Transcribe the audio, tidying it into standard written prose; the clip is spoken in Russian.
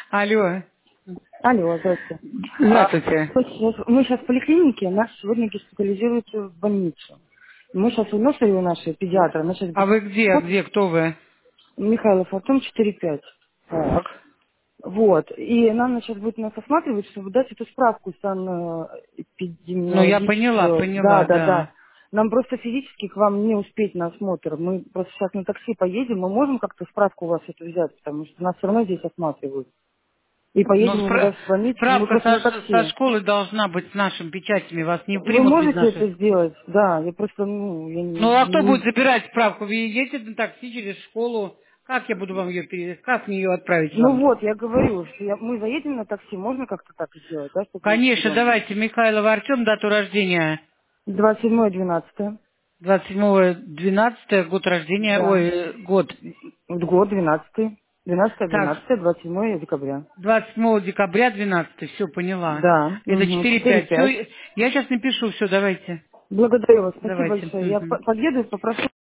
Алло. Алло, здравствуйте. Здравствуйте. Мы сейчас в поликлинике, нас сегодня госпитализируют в больницу. Мы сейчас у носили у нашей педиатра, она сейчас А вы где? Где? Кто вы? Михайлов Артем 4-5. Так. Вот. И нам сейчас будет нас осматривать, чтобы дать эту справку Ну, я поняла, санэпидемиологическую. Да, поняла, да, да. да. Нам просто физически к вам не успеть на осмотр. Мы просто сейчас на такси поедем, мы можем как-то справку у вас эту взять, потому что нас все равно здесь осматривают. И Но поедем мы дальше в больницу, мы справка просто на со такси. школы должна быть с нашими печатями. Вас не Вы примут без можете наших. это сделать? Да, я просто, ну, я Ну, а кто будет не... забирать справку? Вы едете на такси через школу. Как я буду вам ее перевести? Как мне ее отправить Ну вам? вот, я говорю, что мы заедем на такси, можно как-то так сделать, да, чтобы мы Конечно, вчетвером? давайте. Михайлов Артем, дату рождения. 27-12. 27-12, год рождения, Да. год. Вот год 12. 12, Так, 12, 27 декабря. 27 декабря 12, все, поняла. Да. Это Угу. 4-5. 4-5. Все, я сейчас напишу, все, давайте. Благодарю вас, спасибо Давайте. большое. Я Мгм. подъеду и попрошу